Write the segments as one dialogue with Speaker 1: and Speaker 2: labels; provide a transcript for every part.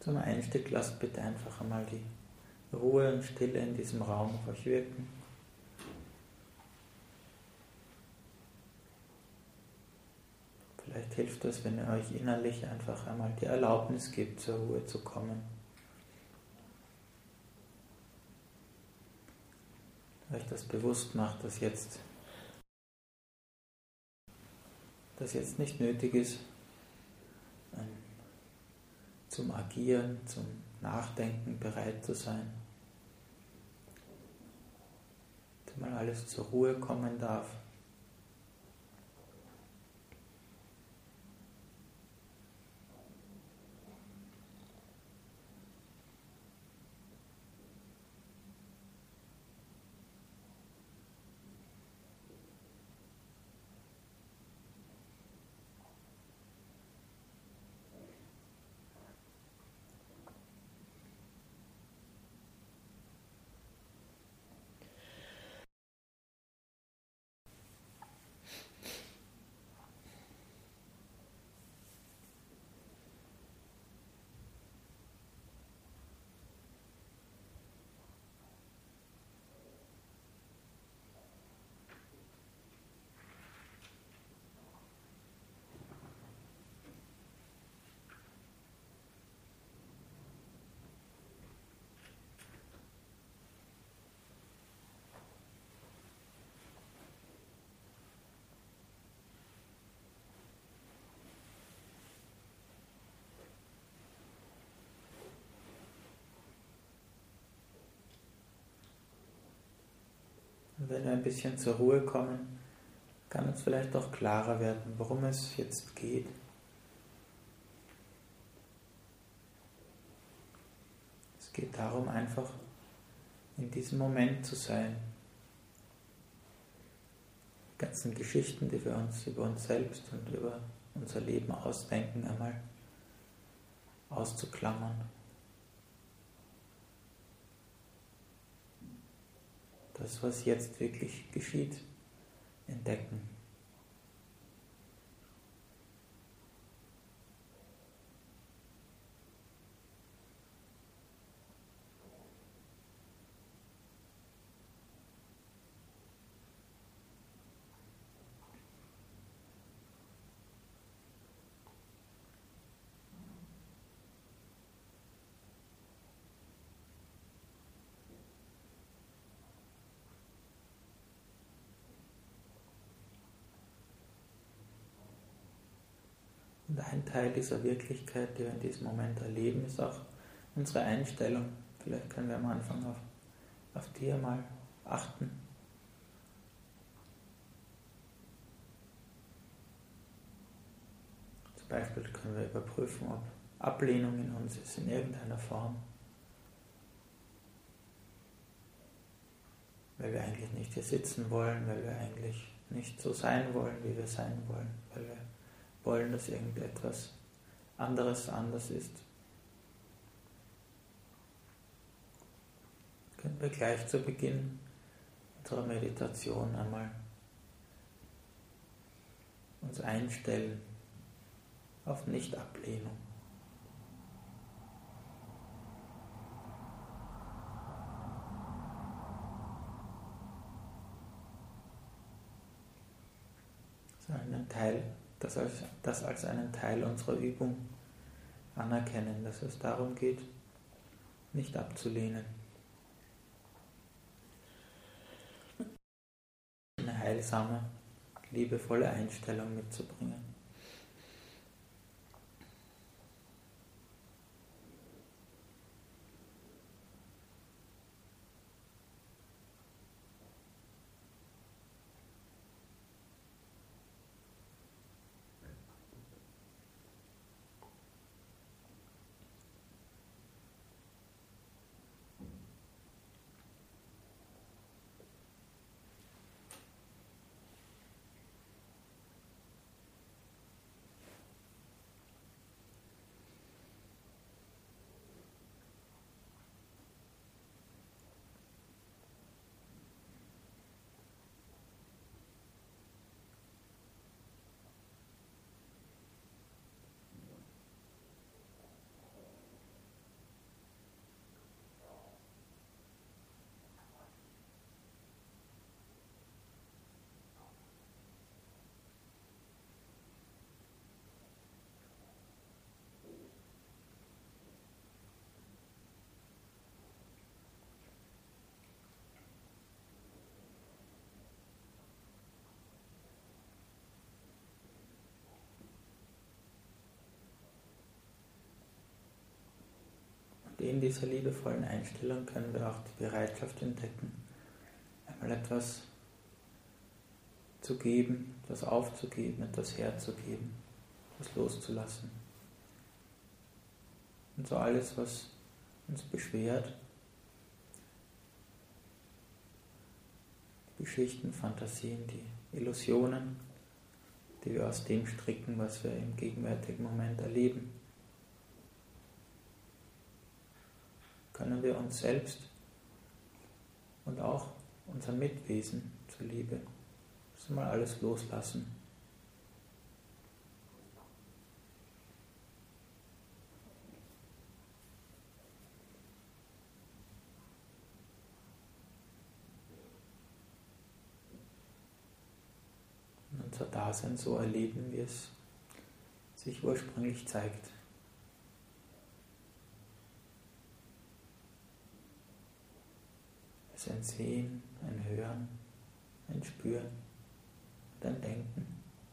Speaker 1: Zum Einstieg lasst bitte einfach einmal die Ruhe und Stille in diesem Raum auf euch wirken. Vielleicht hilft es, wenn ihr euch innerlich einfach einmal die Erlaubnis gebt, zur Ruhe zu kommen. Euch das bewusst macht, dass jetzt nicht nötig ist, zum Agieren, zum Nachdenken bereit zu sein. Dass mal alles zur Ruhe kommen darf. Und wenn wir ein bisschen zur Ruhe kommen, kann uns vielleicht auch klarer werden, worum es jetzt geht. Es geht darum, einfach in diesem Moment zu sein. Die ganzen Geschichten, die wir uns über uns selbst und über unser Leben ausdenken, einmal auszuklammern. Das, was jetzt wirklich geschieht, entdecken. Und ein Teil dieser Wirklichkeit, die wir in diesem Moment erleben, ist auch unsere Einstellung. Vielleicht können wir am Anfang auf die einmal achten. Zum Beispiel können wir überprüfen, ob Ablehnung in uns ist, in irgendeiner Form. Weil wir eigentlich nicht hier sitzen wollen, weil wir eigentlich nicht so sein wollen, wie wir sein wollen, weil wir wollen, dass irgendetwas anderes anders ist. Können wir gleich zu Beginn unserer Meditation einmal uns einstellen auf Nicht-Ablehnung. Das als einen Teil unserer Übung anerkennen, dass es darum geht, nicht abzulehnen. Eine heilsame, liebevolle Einstellung mitzubringen. in dieser liebevollen Einstellung können wir auch die Bereitschaft entdecken, einmal etwas zu geben, etwas aufzugeben, etwas herzugeben, etwas loszulassen. Und so alles, was uns beschwert, die Geschichten, Fantasien, die Illusionen, die wir aus dem stricken, was wir im gegenwärtigen Moment erleben, können wir uns selbst und auch unser Mitwesen zuliebe mal alles loslassen. Und unser Dasein so erleben, wie es sich ursprünglich zeigt. Es ist ein Sehen, ein Hören, ein Spüren, ein Denken.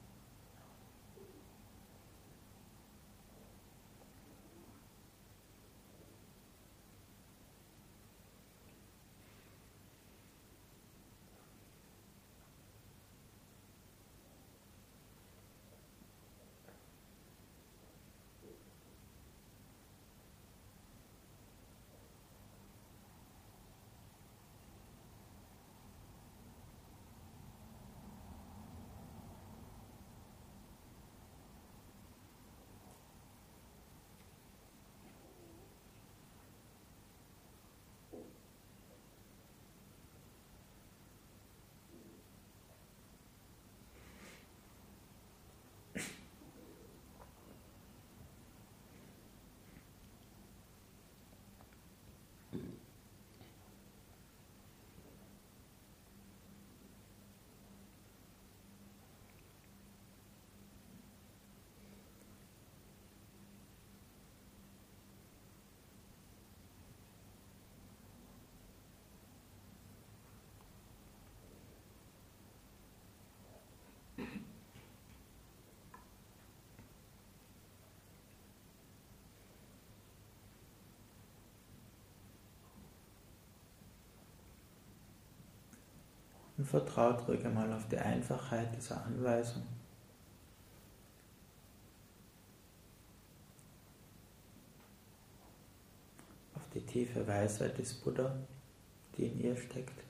Speaker 1: Und vertraut ruhig einmal auf die Einfachheit dieser Anweisung. Auf die tiefe Weisheit des Buddha, die in ihr steckt.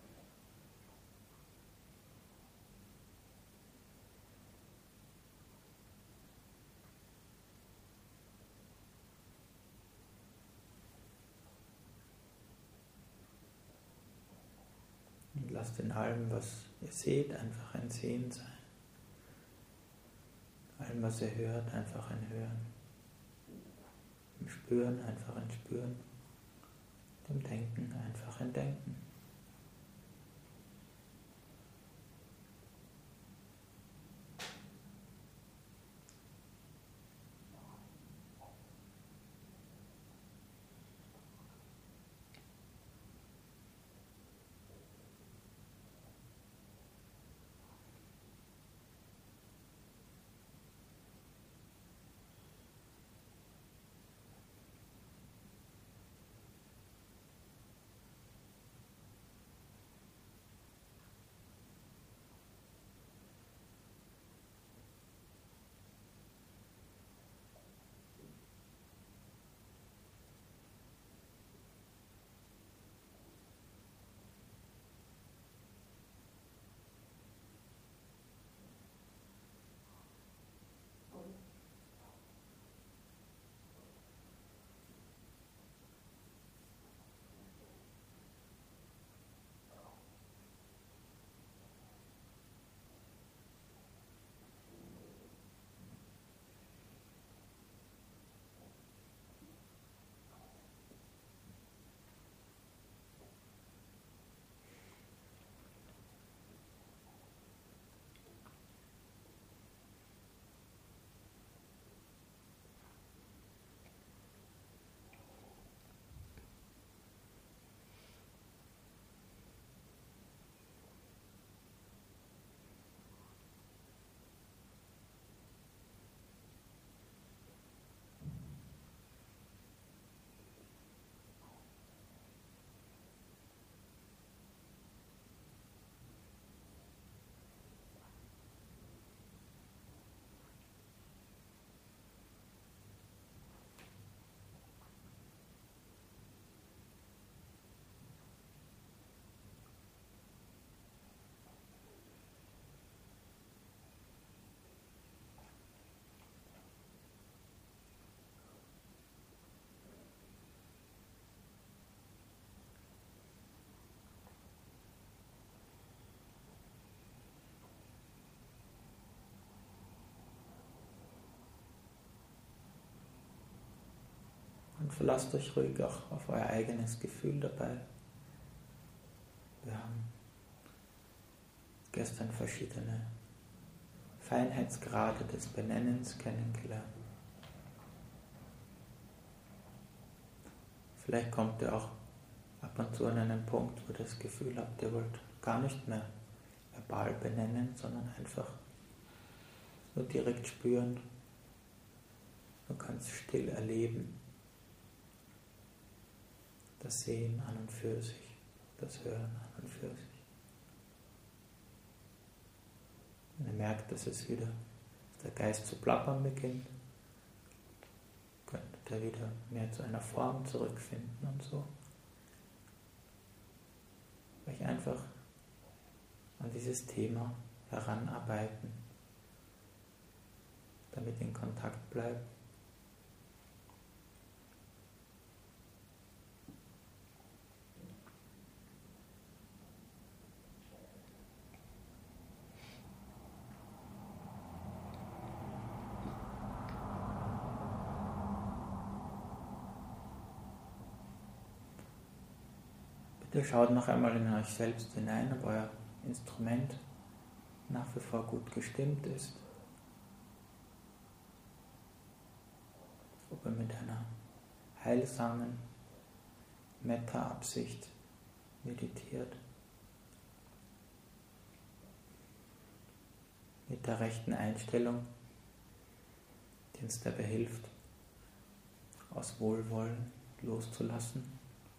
Speaker 1: Und lasst in allem, was ihr seht, einfach ein Sehen sein. In allem, was ihr hört, einfach ein Hören. Im Spüren einfach ein Spüren. Im Denken einfach ein Denken. Und verlasst euch ruhig auch auf euer eigenes Gefühl dabei. Wir haben gestern verschiedene Feinheitsgrade des Benennens kennengelernt. Vielleicht kommt ihr auch ab und zu an einen Punkt, wo ihr das Gefühl habt, ihr wollt gar nicht mehr verbal benennen, sondern einfach nur direkt spüren. Du kannst still erleben. Das Sehen an und für sich, das Hören an und für sich. Wenn ihr merkt, dass der Geist zu plappern beginnt, könntet ihr wieder mehr zu einer Form zurückfinden und so. Euch einfach an dieses Thema heranarbeiten, damit in Kontakt bleibt. Bitte schaut noch einmal in euch selbst hinein, ob euer Instrument nach wie vor gut gestimmt ist. Ob ihr mit einer heilsamen Metta-Absicht meditiert. Mit der rechten Einstellung, die uns dabei hilft, aus Wohlwollen loszulassen.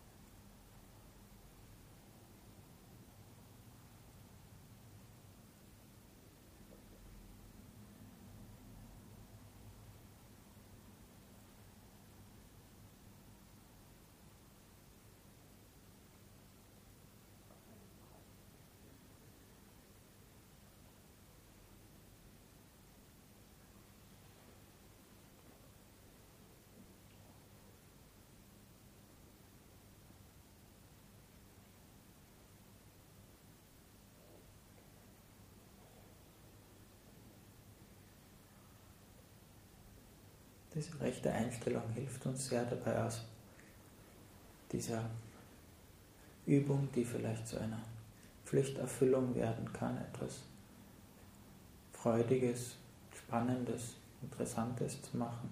Speaker 1: Diese rechte Einstellung hilft uns sehr dabei, aus dieser Übung, die vielleicht zu einer Pflichterfüllung werden kann, etwas Freudiges, Spannendes, Interessantes zu machen,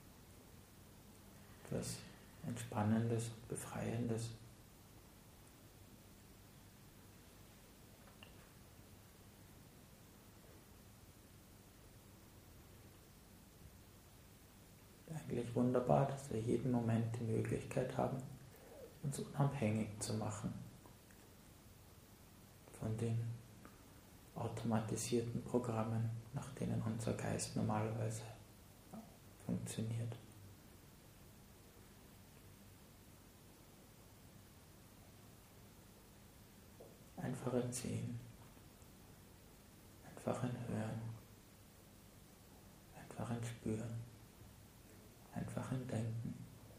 Speaker 1: etwas Entspannendes, Befreiendes. Eigentlich wunderbar, dass wir jeden Moment die Möglichkeit haben, uns unabhängig zu machen von den automatisierten Programmen, nach denen unser Geist normalerweise funktioniert. Einfach ein Sehen, einfach ein Hören, einfach ein Spüren. Einfach ein Denken.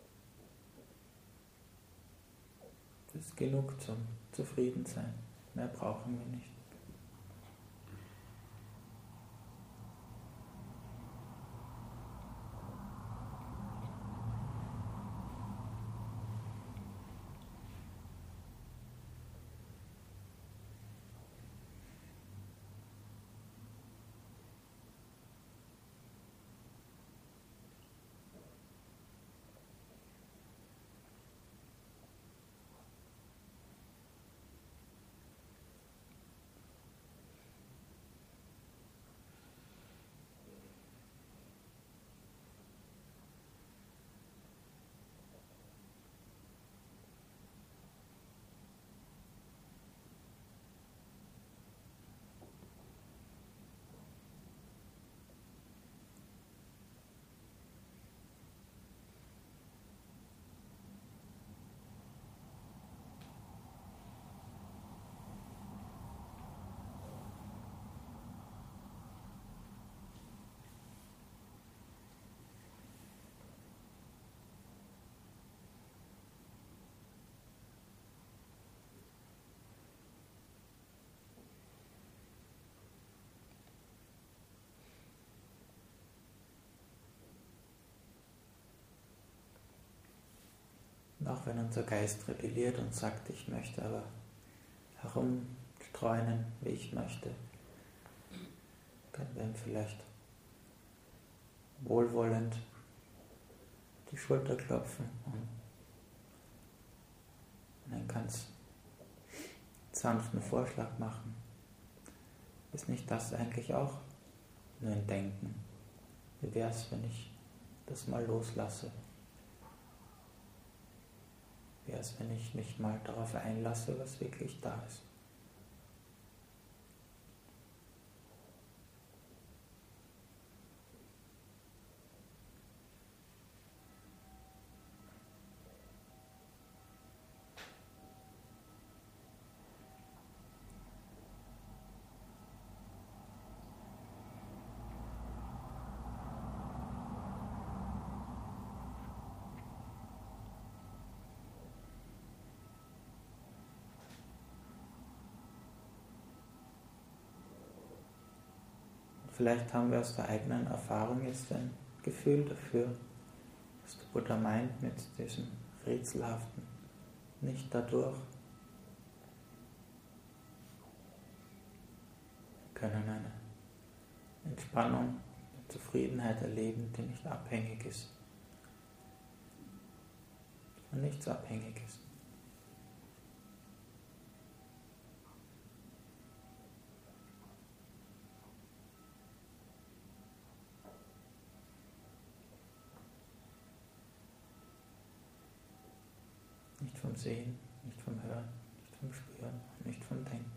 Speaker 1: Das ist genug zum Zufriedensein. Mehr brauchen wir nicht. auch wenn unser Geist rebelliert und sagt, ich möchte aber herumstreunen, wie ich möchte, können wir ihm vielleicht wohlwollend die Schulter klopfen und einen ganz sanften Vorschlag machen. Ist nicht das eigentlich auch nur ein Denken? Wie wäre es, wenn ich das mal loslasse? Wie wäre es, wenn ich mich mal darauf einlasse, was wirklich da ist? Vielleicht haben wir aus der eigenen Erfahrung jetzt ein Gefühl dafür, was der Buddha meint mit diesem Rätselhaften. Nicht dadurch. Wir können eine Entspannung, eine Zufriedenheit erleben, die nicht abhängig ist. Und nichts abhängig ist. Nicht vom Sehen, nicht vom Hören, nicht vom Spüren, nicht vom Denken.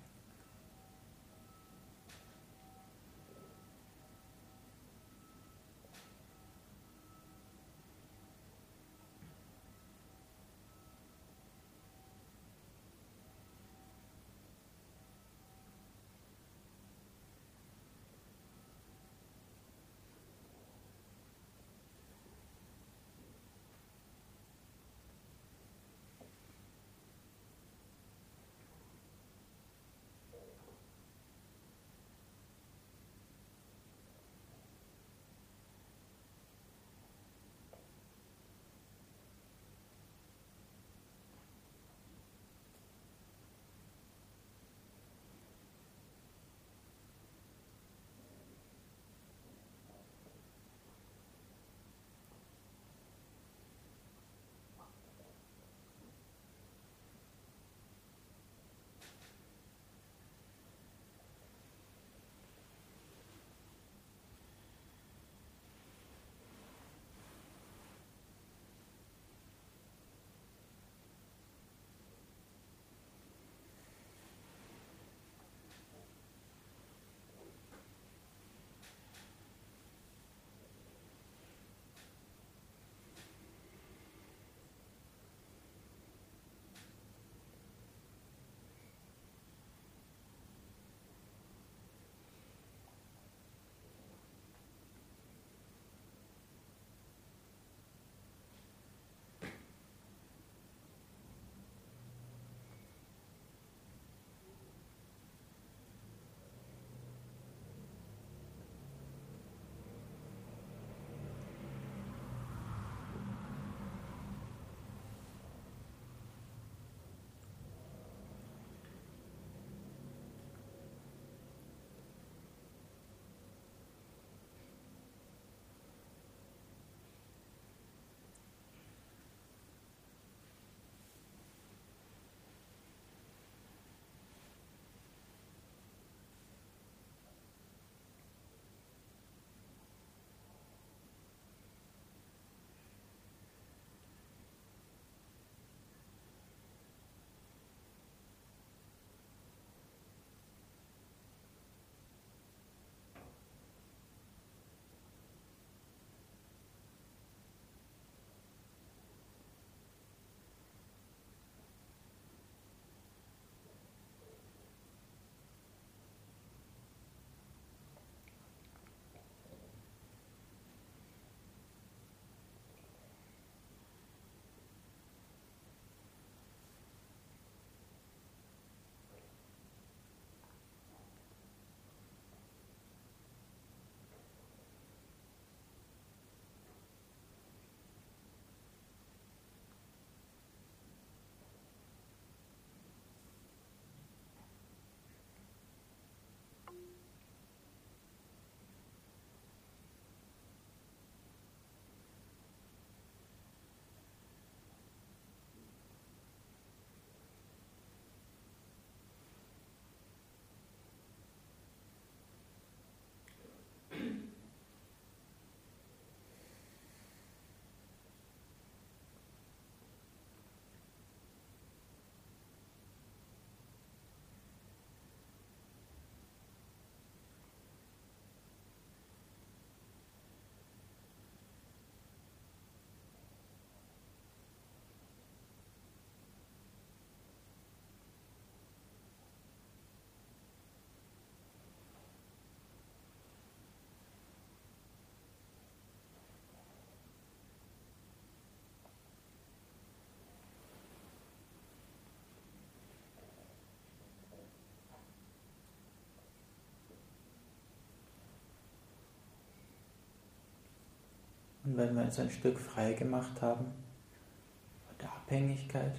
Speaker 1: Und wenn wir uns ein Stück frei gemacht haben von der Abhängigkeit,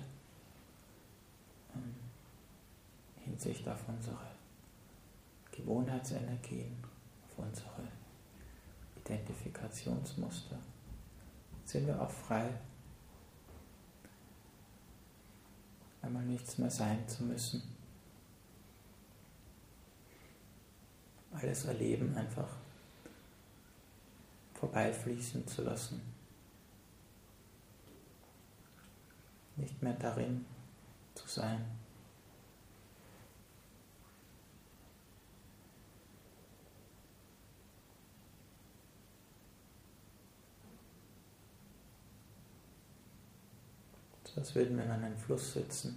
Speaker 1: Hinsicht auf unsere Gewohnheitsenergien, auf unsere Identifikationsmuster, sind wir auch frei, einmal nichts mehr sein zu müssen. Alles Erleben einfach vorbeifließen zu lassen. Nicht mehr darin zu sein. So als würden wir in einem Fluss sitzen.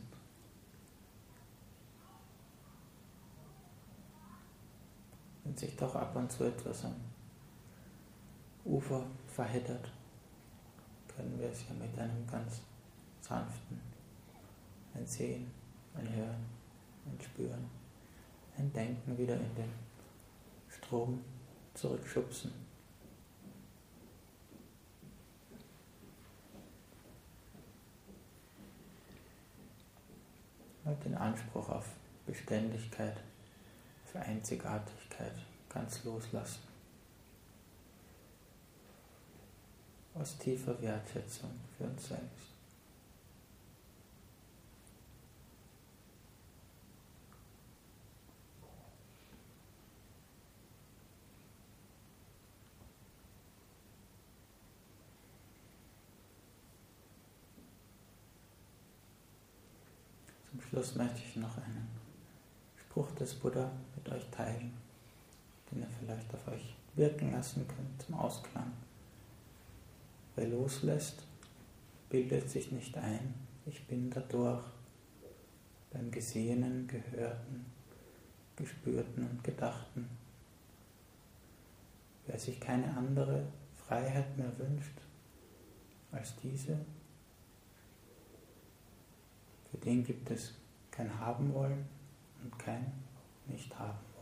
Speaker 1: Wenn sich doch ab und zu etwas am Ufer verheddert, können wir es ja mit einem ganz sanften, ein Sehen, ein Hören, ein Spüren, ein Denken wieder in den Strom zurückschubsen. Und den Anspruch auf Beständigkeit, für Einzigartigkeit ganz loslassen. Aus tiefer Wertschätzung für uns selbst. Zum Schluss möchte ich noch einen Spruch des Buddha mit euch teilen, den ihr vielleicht auf euch wirken lassen könnt zum Ausklang. Wer loslässt, bildet sich nicht ein, ich bin dadurch beim Gesehenen, Gehörten, Gespürten und Gedachten. Wer sich keine andere Freiheit mehr wünscht als diese, für den gibt es kein Haben wollen und kein Nicht-Haben.